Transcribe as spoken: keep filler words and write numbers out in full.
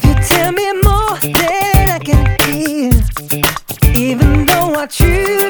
You tell me more than I can hear, even though I choose